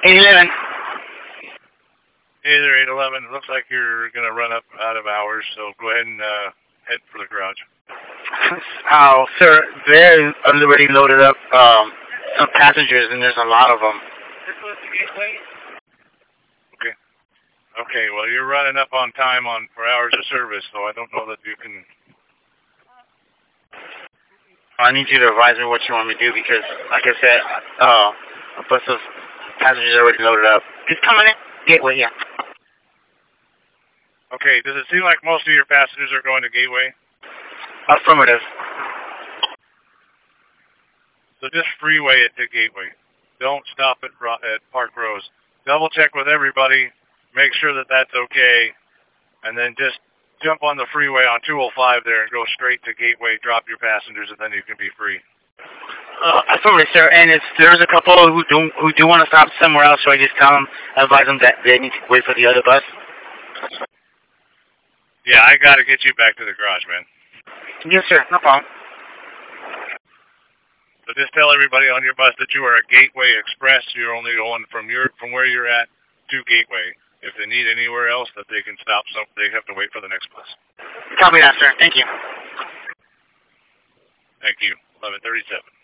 811. Hey there, 811. Looks like you're going to run up out of hours, so go ahead and head for the garage. Oh, sir, they're already loaded up some passengers, and there's a lot of them. Okay. Okay, well, you're running up on time for hours of service, so I don't know that you can... I need you to advise me what you want me to do because, like I said, a bus of passengers already loaded up. He's coming in. Gateway, yeah. Okay, does it seem like most of your passengers are going to Gateway? Affirmative. So just freeway it to Gateway. Don't stop at Park Rose. Double check with everybody, make sure that that's okay, and then just jump on the freeway on 205 there and go straight to Gateway, drop your passengers, and then you can be free. Affirmative, sir. And if there's a couple who do want to stop somewhere else, so I just advise them that they need to wait for the other bus? Yeah, I got to get you back to the garage, man. Yes, sir. No problem. So just tell everybody on your bus that you are a Gateway Express. You're only going from where you're at to Gateway. If they need anywhere else, that they can stop, so they have to wait for the next bus. Copy that, sir. Thank you. Thank you. 1137.